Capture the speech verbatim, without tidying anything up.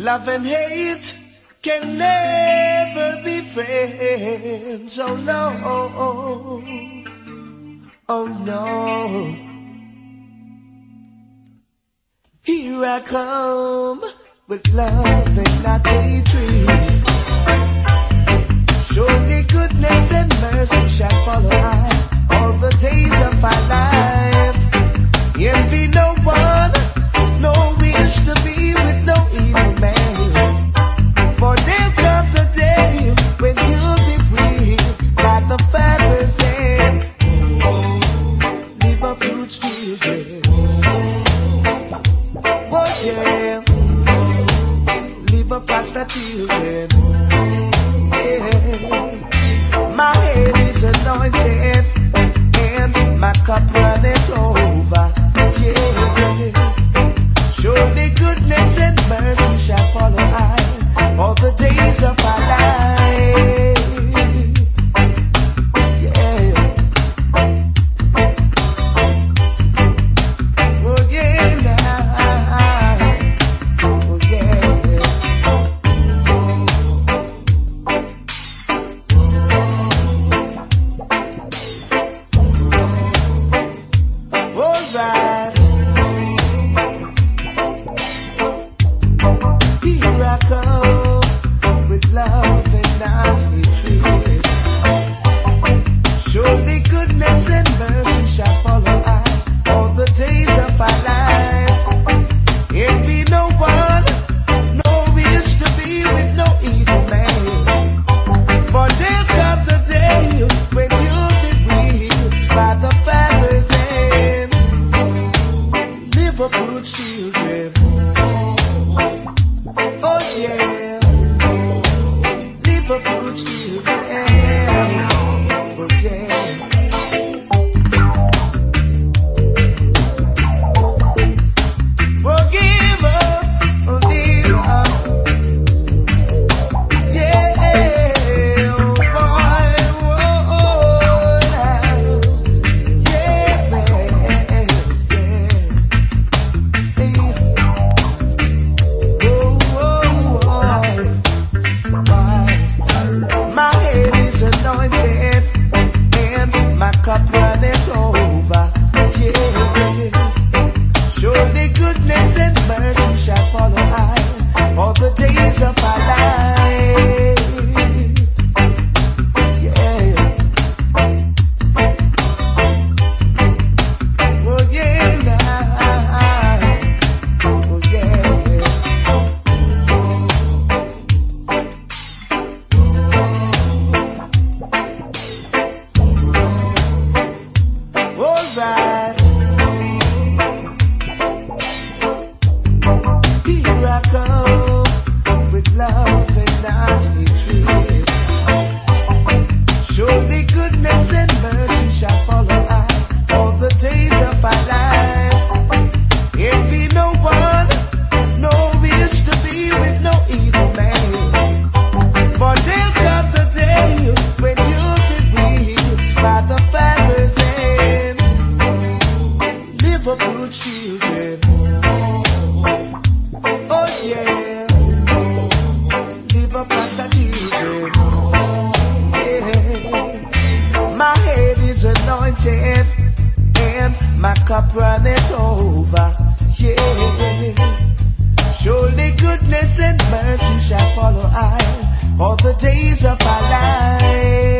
Love and hate can never be friends. Oh no, oh no. Here I come with love and not hatred. Surely goodness and mercy shall follow I all the days of my life. Envy no one, no wish to be with no evil man. For there'll come the day when you'll be breathed by the Father's hand. Leave up huge children. Oh yeah. Leave up past the children. My head is anointed and my cup runneth over. Yeah. Surely goodness and mercy shall follow I all the days of my life. Yeah. Oh yeah, now. Oh yeah. Alright. Here I come with love and not hatred. Surely goodness and mercy shall follow I all the days of my life. Envy no one, no wish to be with no evil man. For there'll come the day when you'll be breathed by the Father's hand. Live up good children. Oh yeah. Live up good children. Oh yeah. Forgive up, forgive up. Yeah, oh boy, oh, yeah, my head is anointed and my cup runneth over. Yeah. Surely goodness and mercy shall follow I all the days of my life. Yeah. Oh yeah, now. Oh yeah. Alright. Here I come with love and not hatred. Surely goodness and mercy shall follow I all the days of my life. Envy no one, no wish to be with no evil man. For there'll come the day when you'll be breathed by the Father's hand. Live up good children. Oh yeah. Live up past the children. Yeah. My head is anointed and my cup runneth over. Yeah. Surely goodness and mercy shall follow I all the days of my life.